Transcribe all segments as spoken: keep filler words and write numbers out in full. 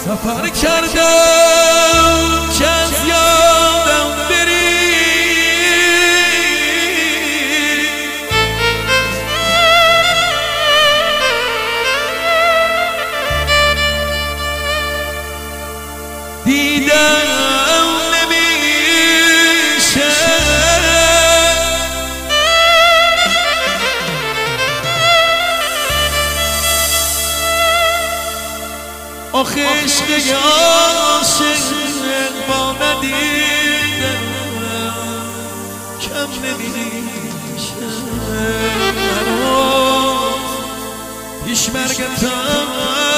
سفر کردم که از یادم بری، دیدم نمیشه آخه عشق عاشق با ندیدم کم نمیشه پیش مرگتم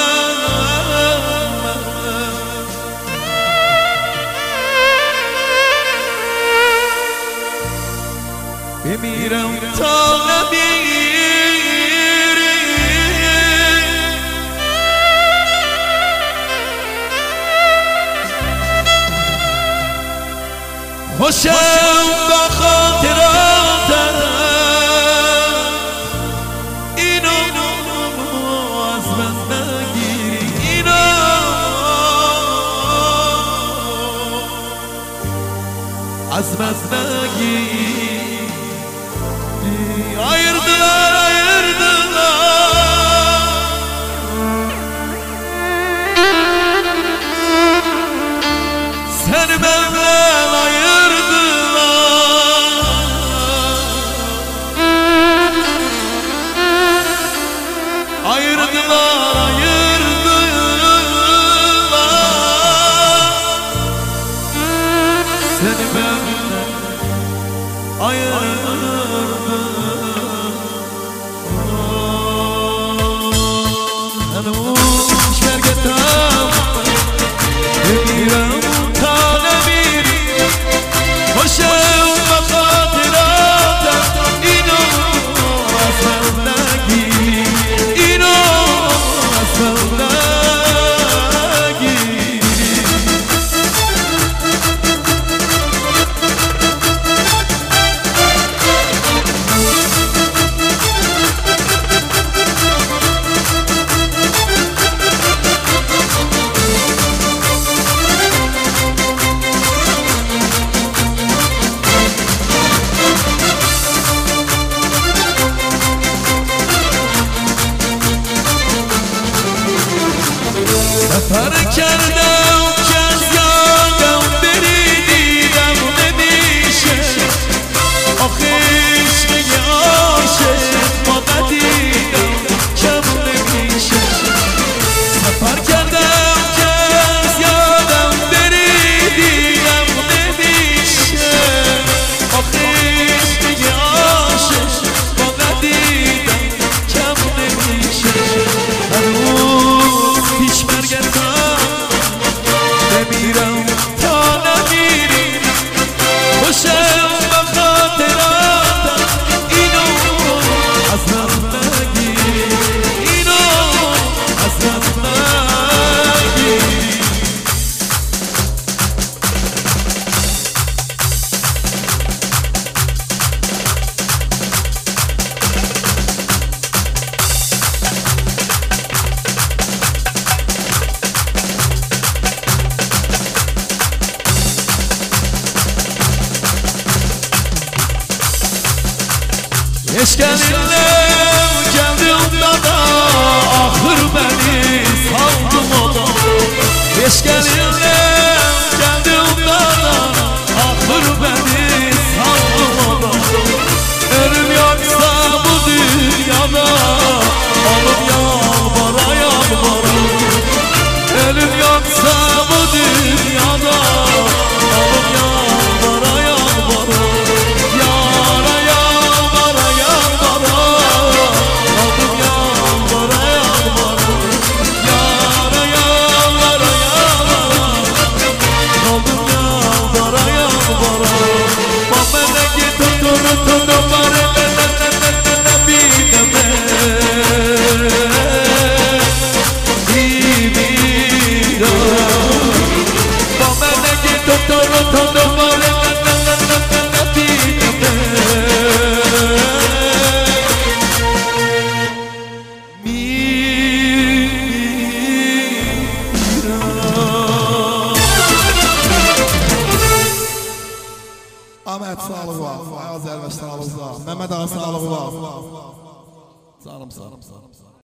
بمیرم تا نمیری، خوشم با خاطراتم اینو از من نگیری، اینو از من نگیری. Ayırdılar, ayırdılar seni benden ayırdılar, ayırdılar, ayırdılar seni benden ayırdılar. هنوز برگردم بمیرم تا نمیری، خوشم با خاطراتم اینو از من نگیری، اینو از من نگیری. سفر کردم که از یادم بری، دیدم نمیشه آخه عشق عاشق با ندیدم کم نمیشه. سفر کردم که از یادم بری، دیدم نمیشه آخه عشق عاشق با ندیدم کم نمیشه. هنوز پیش مرگتم بمیرم تا نمیری، خوشم با خاطراتم اینو از من نگیری، اینو از من نگیری. Eşkelinle geldim dada, ahır beni saldım oda. Eşkelinle geldim dada, ahır beni saldım oda. Ölüm yoksa bu dünyada, alıp yalvara yalvara. Ölüm yoksa bu dünyada, alıp yalvara yalvara. Yara yalvara yalvara, alıp yalvara yalvara. Yara yalvara yalvara, Ahmet sağlığı var, Ayaz Əlvəş sağlığı var, Mehmet Ağa sağlığı var. Sağ olun, sağ olun, sağ olun.